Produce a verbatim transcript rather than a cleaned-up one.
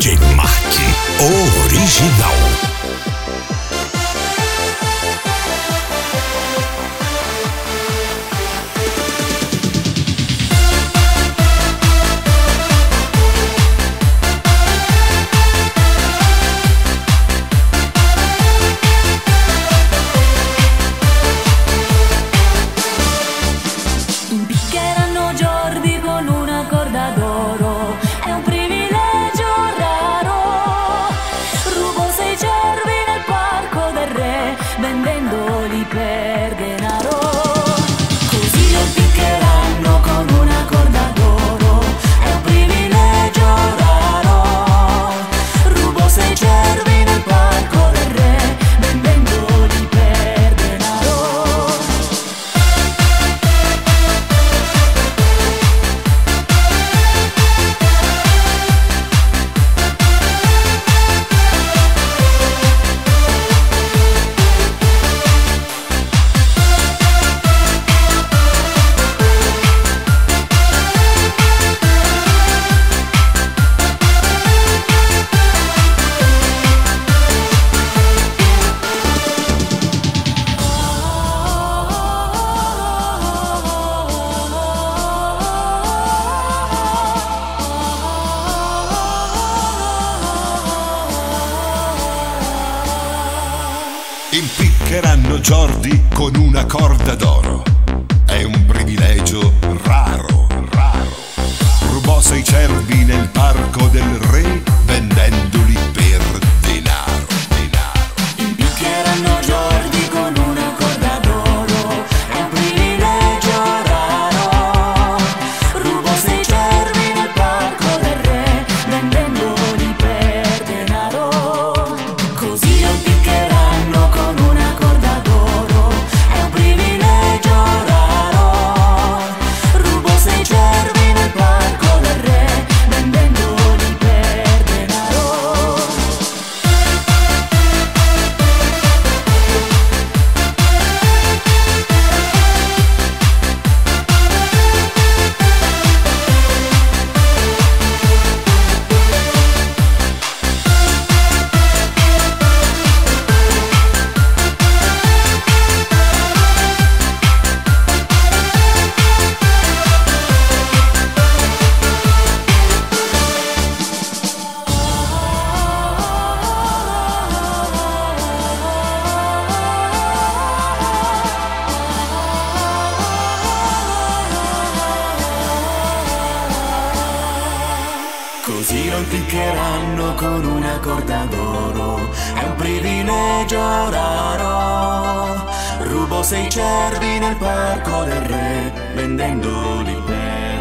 D J Macchi Original. Impiccheranno Jordi con una corda d'oro, è un privilegio raro. Rubo sei cervi nel parco del re, vendendoli per denaro. Così lo impiccheranno con una corda d'oro, è un privilegio raro. Rubo sei cervi nel parco del re, vendendoli per denaro. Impiccheranno Jordi con una corda d'oro, è un privilegio raro, raro. Rubò sei cervi nel parco del re, vendendoli per denaro, denaro. Impiccheranno Jordi con una corda d'oro, è un privilegio raro. Rubo sei cervi nel parco del re, vendendoli per denaro. Così lo impiccheranno con una corda d'oro, è un privilegio raro. Rubo sei cervi nel parco del re, vendendoli per denaro. Così lo impiccheranno con una corda d'oro, è un privilegio raro. Rubo sei cervi nel parco del re, vendendoli per